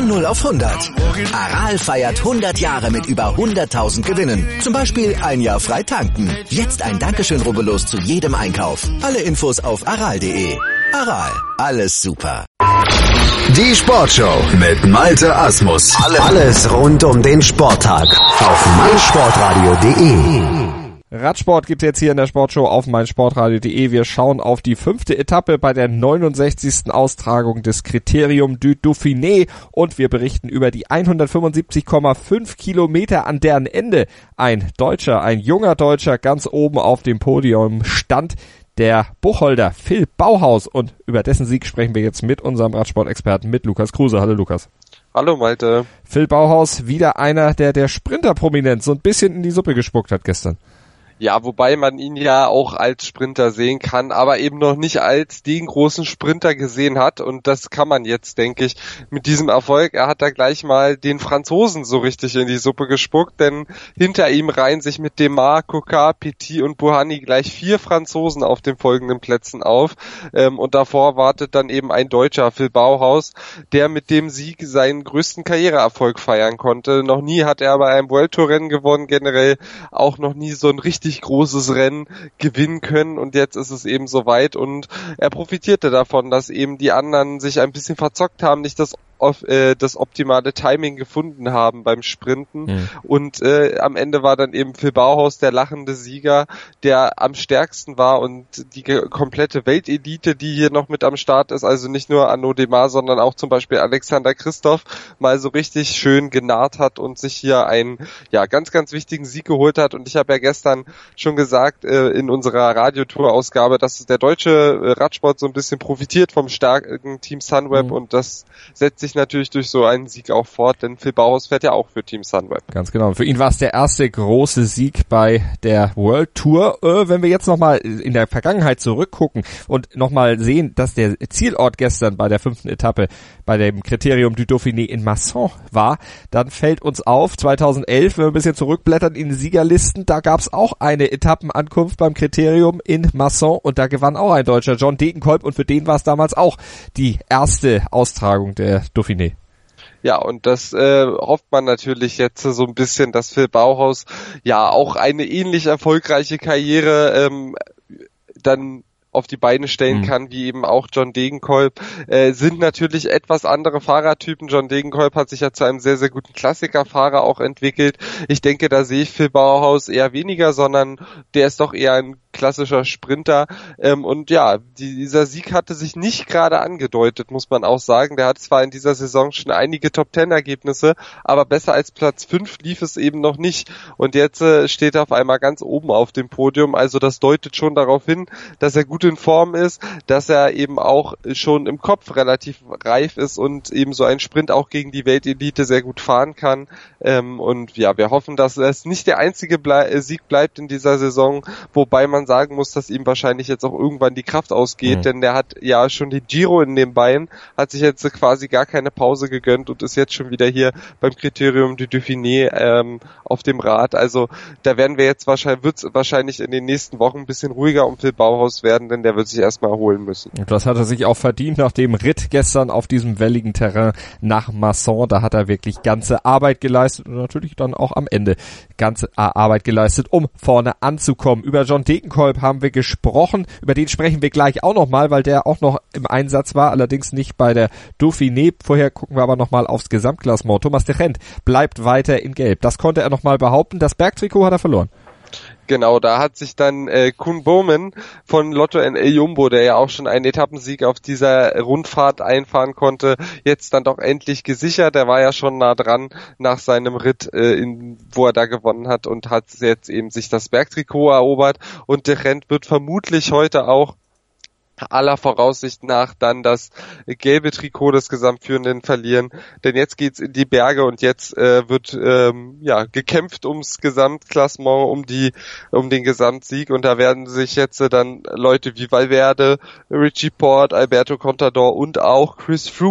Von 0 auf 100. Aral feiert 100 Jahre mit über 100.000 Gewinnen. Zum Beispiel ein Jahr frei tanken. Jetzt ein Dankeschön, rubbellos zu jedem Einkauf. Alle Infos auf aral.de. Aral, alles super. Die Sportshow mit Malte Asmus. Alles rund um den Sporttag auf meinsportradio.de. Radsport gibt's jetzt hier in der Sportshow auf meinsportradio.de. Wir schauen auf die 5. Etappe bei der 69. Austragung des Critérium du Dauphiné und wir berichten über die 175,5 Kilometer, an deren Ende ein junger Deutscher ganz oben auf dem Podium stand. Der Buchholder Phil Bauhaus, und über dessen Sieg sprechen wir jetzt mit unserem Radsportexperten, mit Lukas Kruse. Hallo Lukas. Hallo Malte. Phil Bauhaus, wieder einer, der Sprinterprominenz so ein bisschen in die Suppe gespuckt hat gestern. Ja, wobei man ihn ja auch als Sprinter sehen kann, aber eben noch nicht als den großen Sprinter gesehen hat, und das kann man jetzt, denke ich, mit diesem Erfolg. Er hat da gleich mal den Franzosen so richtig in die Suppe gespuckt, denn hinter ihm reihen sich mit Demar, Coquard, Petit und Bouhanni gleich 4 Franzosen auf den folgenden Plätzen auf, und davor wartet dann eben ein Deutscher, Phil Bauhaus, der mit dem Sieg seinen größten Karriereerfolg feiern konnte. Noch nie hat er bei einem World Tour Rennen gewonnen, generell auch noch nie so ein richtig großes Rennen gewinnen können, und jetzt ist es eben soweit, und er profitierte davon, dass eben die anderen sich ein bisschen verzockt haben, nicht das optimale Timing gefunden haben beim Sprinten, und am Ende war dann eben Phil Bauhaus der lachende Sieger, der am stärksten war, und die komplette Weltelite, die hier noch mit am Start ist, also nicht nur Arnaud Démare, sondern auch zum Beispiel Alexander Kristoff, mal so richtig schön genarrt hat und sich hier einen ganz, ganz wichtigen Sieg geholt hat. Und ich habe ja gestern schon gesagt in unserer Radiotour-Ausgabe, dass der deutsche Radsport so ein bisschen profitiert vom starken Team Sunweb, und das setzt sich natürlich durch so einen Sieg auch fort, denn Phil Bauhaus fährt ja auch für Team Sunweb. Ganz genau. Für ihn war es der erste große Sieg bei der World Tour. Wenn wir jetzt nochmal in der Vergangenheit zurückgucken und nochmal sehen, dass der Zielort gestern bei der 5. Etappe bei dem Critérium du Dauphiné in Masson war, dann fällt uns auf, 2011, wenn wir ein bisschen zurückblättern in die Siegerlisten, da gab es auch eine Etappenankunft beim Critérium in Masson, und da gewann auch ein Deutscher, John Degenkolb, und für den war es damals auch die erste Austragung der Dauphiné. Ja, und das hofft man natürlich jetzt so ein bisschen, dass Phil Bauhaus ja auch eine ähnlich erfolgreiche Karriere dann auf die Beine stellen kann, wie eben auch John Degenkolb. Sind natürlich etwas andere Fahrertypen. John Degenkolb hat sich ja zu einem sehr, sehr guten Klassikerfahrer auch entwickelt. Ich denke, da sehe ich Phil Bauhaus eher weniger, sondern der ist doch eher ein klassischer Sprinter. Und ja, dieser Sieg hatte sich nicht gerade angedeutet, muss man auch sagen. Der hat zwar in dieser Saison schon einige Top-10-Ergebnisse, aber besser als Platz 5 lief es eben noch nicht. Und jetzt steht er auf einmal ganz oben auf dem Podium. Also das deutet schon darauf hin, dass er gut in Form ist, dass er eben auch schon im Kopf relativ reif ist und eben so einen Sprint auch gegen die Weltelite sehr gut fahren kann. Und ja, wir hoffen, dass es nicht der einzige Sieg bleibt in dieser Saison, wobei man sagen muss, dass ihm wahrscheinlich jetzt auch irgendwann die Kraft ausgeht, denn der hat ja schon den Giro in den Beinen, hat sich jetzt quasi gar keine Pause gegönnt und ist jetzt schon wieder hier beim Critérium du Dauphiné auf dem Rad. Also da werden wir jetzt wird's wahrscheinlich in den nächsten Wochen ein bisschen ruhiger um Phil Bauhaus werden, denn der wird sich erstmal erholen müssen. Und das hat er sich auch verdient nach dem Ritt gestern auf diesem welligen Terrain nach Masson. Da hat er wirklich ganze Arbeit geleistet und natürlich dann auch am Ende ganze Arbeit geleistet, um vorne anzukommen. Über John Degenkolb haben wir gesprochen, über den sprechen wir gleich auch nochmal, weil der auch noch im Einsatz war, allerdings nicht bei der Dauphiné. Vorher gucken wir aber nochmal aufs Gesamtklassement. Thomas de Gendt bleibt weiter in Gelb. Das konnte er nochmal behaupten. Das Bergtrikot hat er verloren. Genau, da hat sich dann Koen Bouwman von Lotto NL Jumbo, der ja auch schon einen Etappensieg auf dieser Rundfahrt einfahren konnte, jetzt dann doch endlich gesichert. Er war ja schon nah dran nach seinem Ritt, wo er da gewonnen hat, und hat jetzt eben sich das Bergtrikot erobert. Und de Gendt wird vermutlich heute auch aller Voraussicht nach dann das gelbe Trikot des Gesamtführenden verlieren, denn jetzt geht's in die Berge und jetzt wird gekämpft ums Gesamtklassement, um den Gesamtsieg, und da werden sich jetzt dann Leute wie Valverde, Richie Porte, Alberto Contador und auch Chris Froome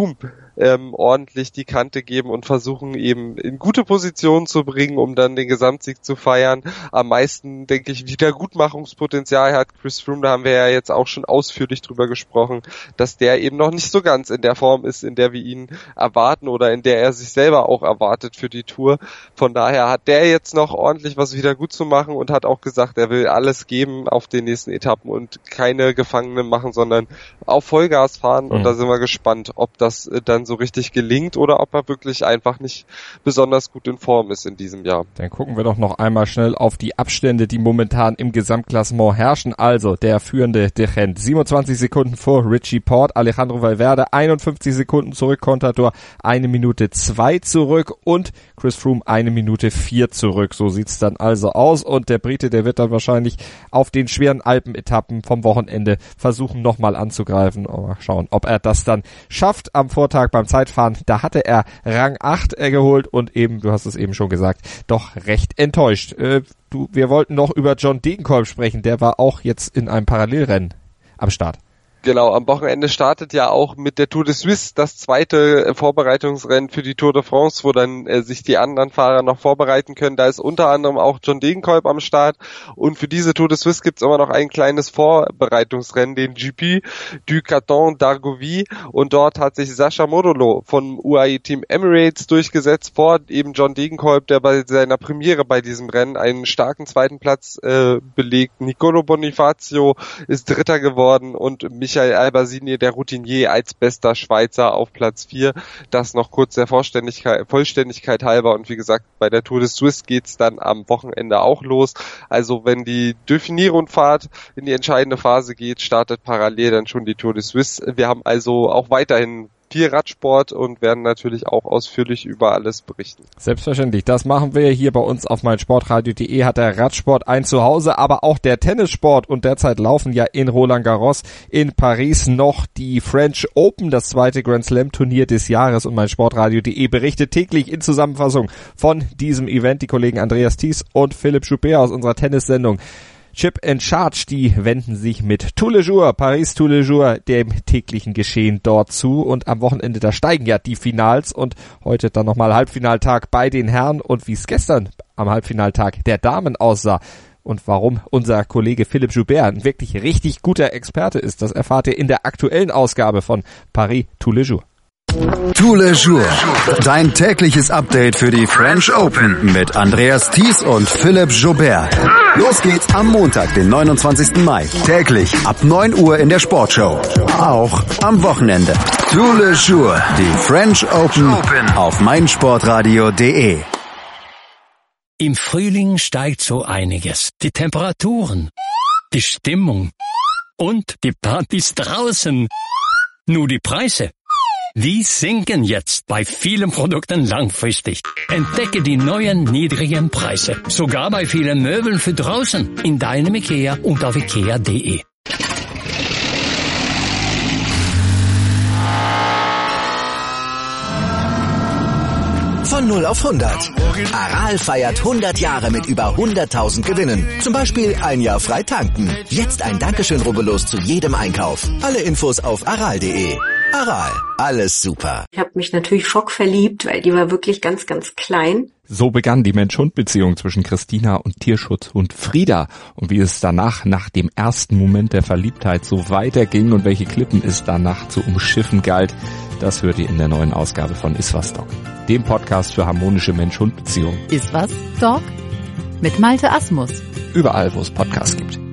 ordentlich die Kante geben und versuchen eben in gute Positionen zu bringen, um dann den Gesamtsieg zu feiern. Am meisten, denke ich, Wiedergutmachungspotenzial hat Chris Froome, da haben wir ja jetzt auch schon ausführlich drüber gesprochen, dass der eben noch nicht so ganz in der Form ist, in der wir ihn erwarten oder in der er sich selber auch erwartet für die Tour. Von daher hat der jetzt noch ordentlich was wieder gut zu machen und hat auch gesagt, er will alles geben auf den nächsten Etappen und keine Gefangenen machen, sondern auf Vollgas fahren. Und da sind wir gespannt, ob das dann so richtig gelingt oder ob er wirklich einfach nicht besonders gut in Form ist in diesem Jahr. Dann gucken wir doch noch einmal schnell auf die Abstände, die momentan im Gesamtklassement herrschen. Also der führende De Gendt 27 Sekunden vor Richie Porte, Alejandro Valverde 51 Sekunden zurück, Contador 1 Minute 2 zurück und Chris Froome 1 Minute 4 zurück. So sieht's dann also aus und der Brite, der wird dann wahrscheinlich auf den schweren Alpenetappen vom Wochenende versuchen nochmal anzugreifen. Mal schauen, ob er das dann schafft am Vortag beim Zeitfahren. Da hatte er Rang 8 geholt und eben, du hast es eben schon gesagt, doch recht enttäuscht. Wir wollten noch über John Degenkolb sprechen, der war auch jetzt in einem Parallelrennen am Start. Genau, am Wochenende startet ja auch mit der Tour de Suisse das zweite Vorbereitungsrennen für die Tour de France, wo dann sich die anderen Fahrer noch vorbereiten können. Da ist unter anderem auch John Degenkolb am Start und für diese Tour de Suisse gibt's immer noch ein kleines Vorbereitungsrennen, den GP du Canton d'Argovie, und dort hat sich Sascha Modolo vom UAE Team Emirates durchgesetzt vor eben John Degenkolb, der bei seiner Premiere bei diesem Rennen einen starken zweiten Platz belegt. Nicolo Bonifacio ist Dritter geworden und Michael Albasini, der Routinier, als bester Schweizer auf Platz 4. Das noch kurz der Vollständigkeit halber. Und wie gesagt, bei der Tour de Suisse geht's dann am Wochenende auch los. Also wenn die Dauphiné-Rundfahrt in die entscheidende Phase geht, startet parallel dann schon die Tour de Suisse. Wir haben also auch weiterhin viel Radsport und werden natürlich auch ausführlich über alles berichten. Selbstverständlich, das machen wir hier bei uns auf meinsportradio.de, hat der Radsport ein Zuhause, aber auch der Tennissport, und derzeit laufen ja in Roland Garros in Paris noch die French Open, das zweite Grand Slam Turnier des Jahres, und meinsportradio.de berichtet täglich in Zusammenfassung von diesem Event. Die Kollegen Andreas Thies und Philipp Joubert aus unserer Tennissendung Chip and Charge, die wenden sich mit Tous les Jours, Paris Tous les Jours, dem täglichen Geschehen dort zu, und am Wochenende, da steigen ja die Finals und heute dann nochmal Halbfinaltag bei den Herren, und wie es gestern am Halbfinaltag der Damen aussah und warum unser Kollege Philipp Joubert ein wirklich richtig guter Experte ist, das erfahrt ihr in der aktuellen Ausgabe von Paris Tous les Jours. Tous les Jours, dein tägliches Update für die French Open mit Andreas Thies und Philipp Joubert. Los geht's am Montag, den 29. Mai, täglich ab 9 Uhr in der Sportshow. Auch am Wochenende. Tous les Jours, die French Open auf meinsportradio.de. Im Frühling steigt so einiges. Die Temperaturen, die Stimmung und die Partys draußen. Nur die Preise, die sinken jetzt bei vielen Produkten langfristig. Entdecke die neuen niedrigen Preise. Sogar bei vielen Möbeln für draußen. In deinem IKEA und auf ikea.de. Von 0 auf 100. Aral feiert 100 Jahre mit über 100.000 Gewinnen. Zum Beispiel ein Jahr frei tanken. Jetzt ein Dankeschön, rubbellos zu jedem Einkauf. Alle Infos auf aral.de. Aral, alles super. Ich habe mich natürlich schockverliebt, weil die war wirklich ganz, ganz klein. So begann die Mensch-Hund-Beziehung zwischen Christina und Tierschutzhund Frieda. Und wie es danach, nach dem ersten Moment der Verliebtheit, so weiterging und welche Klippen es danach zu umschiffen galt, das hört ihr in der neuen Ausgabe von Iswas Dog, dem Podcast für harmonische Mensch-Hund-Beziehungen. Iswas Dog? Mit Malte Asmus. Überall, wo es Podcasts gibt.